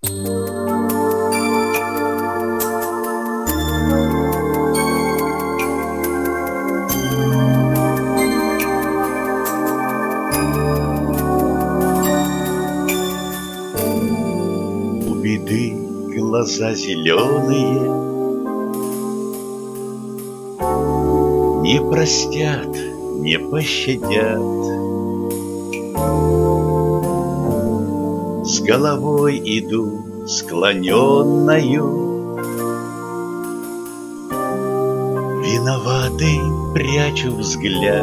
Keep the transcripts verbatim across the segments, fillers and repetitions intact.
У беды глаза зеленые, не простят, не пощадят. С головой иду склоненною, виноватый прячу взгляд.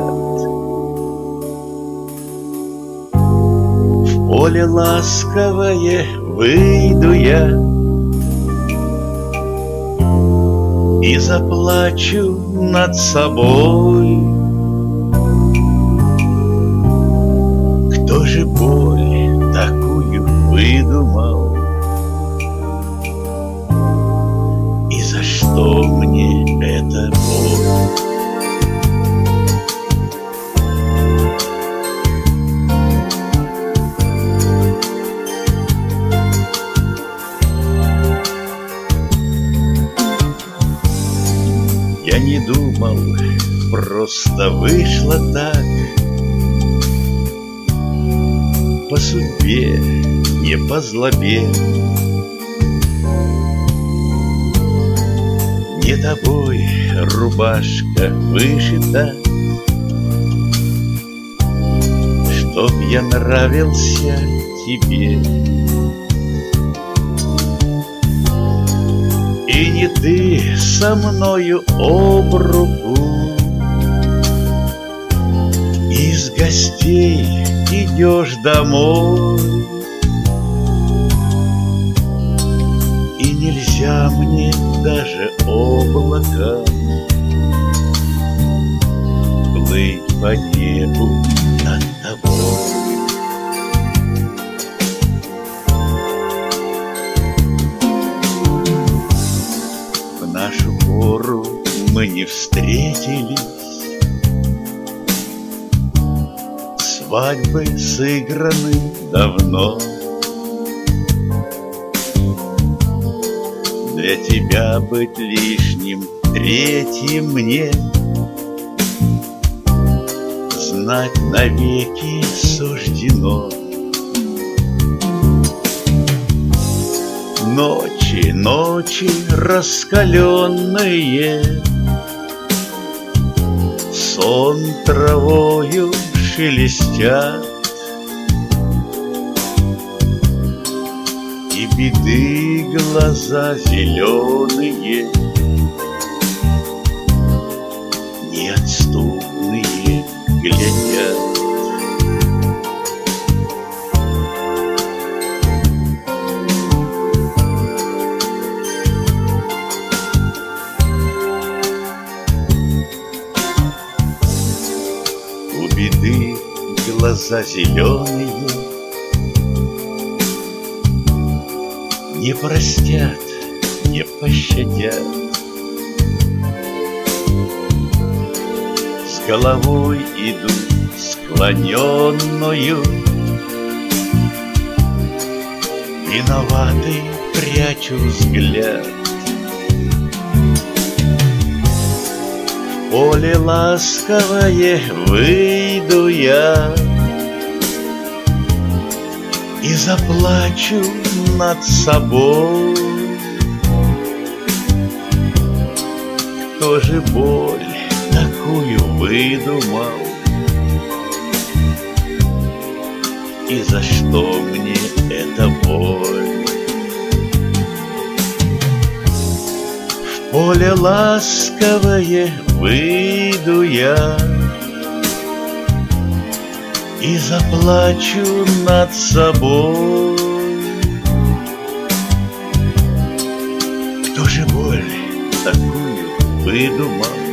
В поле ласковое выйду я и заплачу над собой. Кто же боль такую выдумал? И за что мне эта боль? Я не думал, просто вышло так. По судьбе, не по злобе. Не тобой рубашка вышита, чтоб я нравился тебе. И не ты со мною об руку из гостей идешь домой. И нельзя мне даже облакам плыть по небу над тобой. В нашу пору мы не встретились, свадьбы сыграны давно. Для тебя быть лишним третьим мне, знать навеки суждено. Ночи, ночи раскаленные, сон травою шелестят, и беды глаза зеленые, неотступные глядят. У беды глаза зеленые, не простят, не пощадят. С головой иду склоненную, виноватый прячу взгляд. В поле ласковое выйду я и заплачу над собой. Кто же боль такую выдумал? И за что мне эта боль? В поле ласковое выйду я и заплачу над собой. Кто же боль такую выдумал?